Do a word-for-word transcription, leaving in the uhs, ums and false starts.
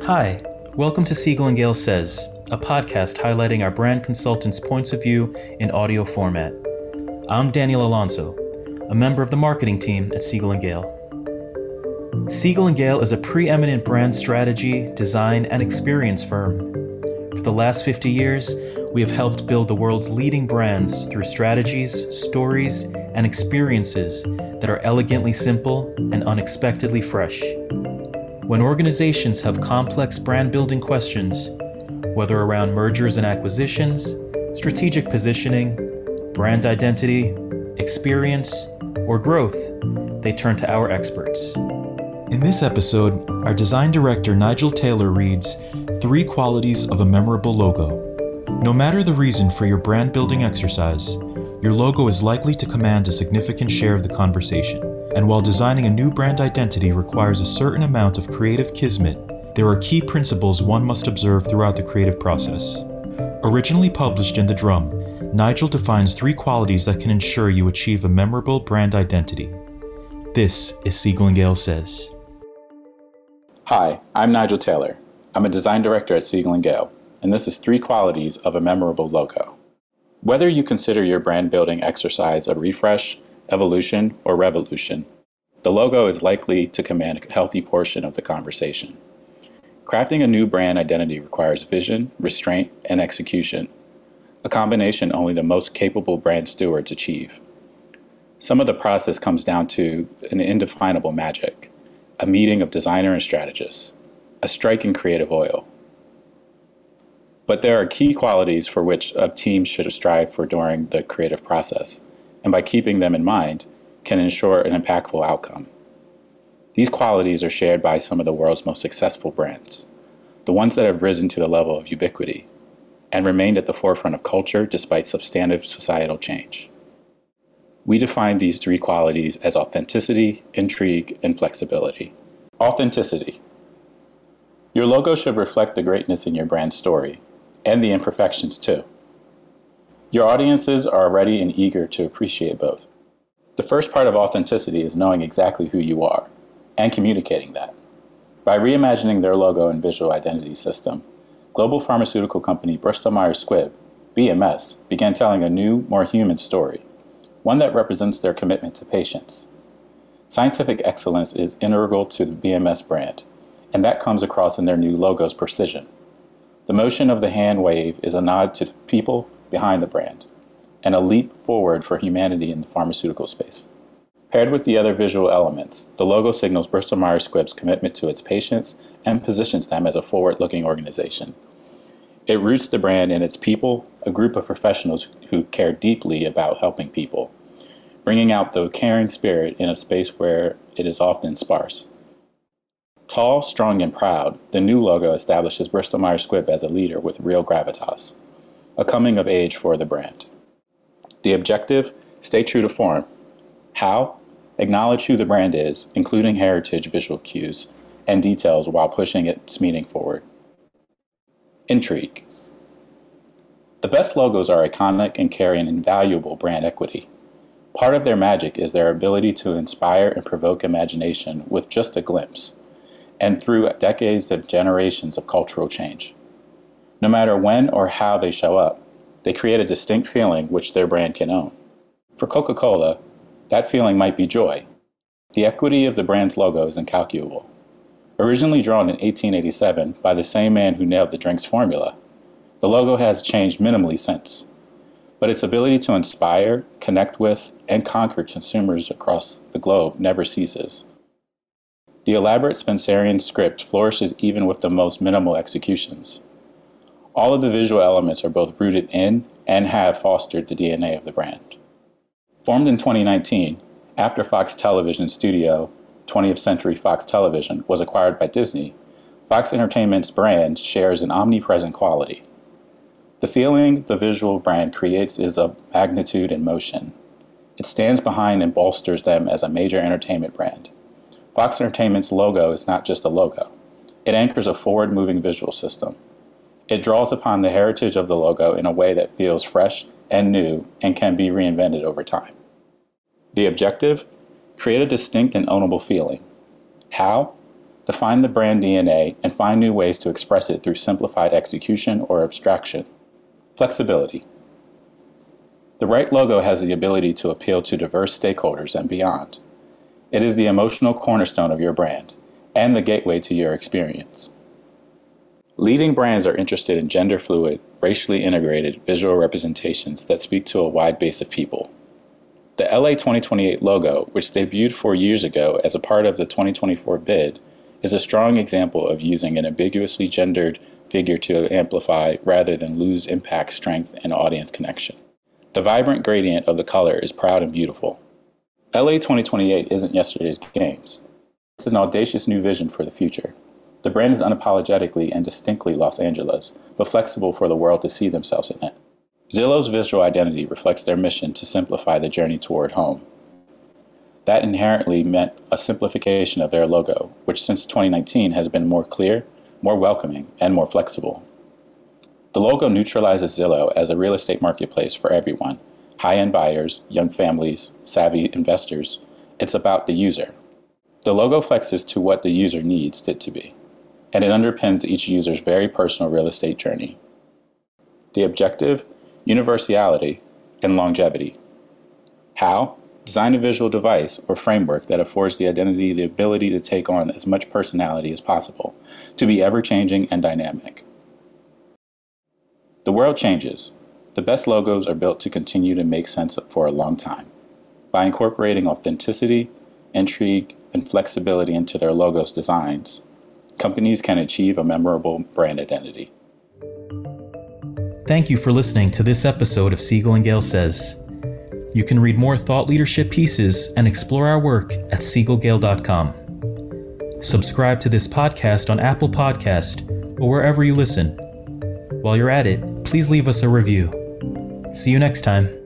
Hi, welcome to Siegel and Gale Says, a podcast highlighting our brand consultants' points of view in audio format. I'm Daniel Alonso, a member of the marketing team at Siegel and Gale. Siegel and Gale is a preeminent brand strategy, design, and experience firm. For the last fifty years, we have helped build the world's leading brands through strategies, stories, and experiences that are elegantly simple and unexpectedly fresh. When organizations have complex brand building questions, whether around mergers and acquisitions, strategic positioning, brand identity, experience, or growth, they turn to our experts. In this episode, our design director Nigel Taylor reads Three Qualities of a Memorable Logo. No matter the reason for your brand building exercise, your logo is likely to command a significant share of the conversation. And while designing a new brand identity requires a certain amount of creative kismet, there are key principles one must observe throughout the creative process. Originally published in The Drum, Nigel defines three qualities that can ensure you achieve a memorable brand identity. This is Siegel and Gale Says. Hi, I'm Nigel Taylor. I'm a design director at Siegel and Gale, and this is Three Qualities of a Memorable Logo. Whether you consider your brand building exercise a refresh, evolution, or revolution, the logo is likely to command a healthy portion of the conversation. Crafting a new brand identity requires vision, restraint, and execution, a combination only the most capable brand stewards achieve. Some of the process comes down to an indefinable magic, a meeting of designer and strategist, a striking creative oil. But there are key qualities for which a team should strive for during the creative process, and by keeping them in mind, can ensure an impactful outcome. These qualities are shared by some of the world's most successful brands, the ones that have risen to the level of ubiquity, and remained at the forefront of culture despite substantive societal change. We define these three qualities as authenticity, intrigue, and flexibility. Authenticity. Your logo should reflect the greatness in your brand story, and the imperfections too. Your audiences are ready and eager to appreciate both. The first part of authenticity is knowing exactly who you are and communicating that. By reimagining their logo and visual identity system, global pharmaceutical company Bristol Myers Squibb, B M S, began telling a new, more human story, one that represents their commitment to patients. Scientific excellence is integral to the B M S brand, and that comes across in their new logo's precision. The motion of the hand wave is a nod to the people behind the brand, and a leap forward for humanity in the pharmaceutical space. Paired with the other visual elements, the logo signals Bristol Myers Squibb's commitment to its patients and positions them as a forward-looking organization. It roots the brand in its people, a group of professionals who care deeply about helping people, bringing out the caring spirit in a space where it is often sparse. Tall, strong, and proud, the new logo establishes Bristol Myers Squibb as a leader with real gravitas, a coming of age for the brand. The objective, stay true to form. How? Acknowledge who the brand is, including heritage visual cues and details while pushing its meaning forward. Intrigue. The best logos are iconic and carry an invaluable brand equity. Part of their magic is their ability to inspire and provoke imagination with just a glimpse, and through decades and generations of cultural change. No matter when or how they show up, they create a distinct feeling which their brand can own. For Coca-Cola, that feeling might be joy. The equity of the brand's logo is incalculable. Originally drawn in eighteen eighty-seven by the same man who nailed the drink's formula, the logo has changed minimally since. But its ability to inspire, connect with, and conquer consumers across the globe never ceases. The elaborate Spencerian script flourishes even with the most minimal executions. All of the visual elements are both rooted in and have fostered the D N A of the brand. Formed in twenty nineteen, after Fox Television Studio, twentieth Century Fox Television, was acquired by Disney, Fox Entertainment's brand shares an omnipresent quality. The feeling the visual brand creates is of magnitude and motion. It stands behind and bolsters them as a major entertainment brand. Fox Entertainment's logo is not just a logo. It anchors a forward-moving visual system. It draws upon the heritage of the logo in a way that feels fresh and new and can be reinvented over time. The objective? Create a distinct and ownable feeling. How? Define the brand D N A and find new ways to express it through simplified execution or abstraction. Flexibility. The right logo has the ability to appeal to diverse stakeholders and beyond. It is the emotional cornerstone of your brand and the gateway to your experience. Leading brands are interested in gender-fluid, racially integrated visual representations that speak to a wide base of people. The L A twenty twenty-eight logo, which debuted four years ago as a part of the twenty twenty-four bid, is a strong example of using an ambiguously gendered figure to amplify rather than lose impact, strength, and audience connection. The vibrant gradient of the color is proud and beautiful. L A twenty twenty-eight isn't yesterday's games. It's an audacious new vision for the future. The brand is unapologetically and distinctly Los Angeles, but flexible for the world to see themselves in it. Zillow's visual identity reflects their mission to simplify the journey toward home. That inherently meant a simplification of their logo, which since twenty nineteen has been more clear, more welcoming, and more flexible. The logo neutralizes Zillow as a real estate marketplace for everyone, high-end buyers, young families, savvy investors. It's about the user. The logo flexes to what the user needs it to be, and it underpins each user's very personal real estate journey. The objective, universality, and longevity. How? Design a visual device or framework that affords the identity the ability to take on as much personality as possible, to be ever-changing and dynamic. The world changes. The best logos are built to continue to make sense for a long time. By incorporating authenticity, intrigue, and flexibility into their logos' designs, companies can achieve a memorable brand identity. Thank you for listening to this episode of Siegel and Gale Says. You can read more thought leadership pieces and explore our work at siegel gale dot com. Subscribe to this podcast on Apple Podcast or wherever you listen. While you're at it, please leave us a review. See you next time.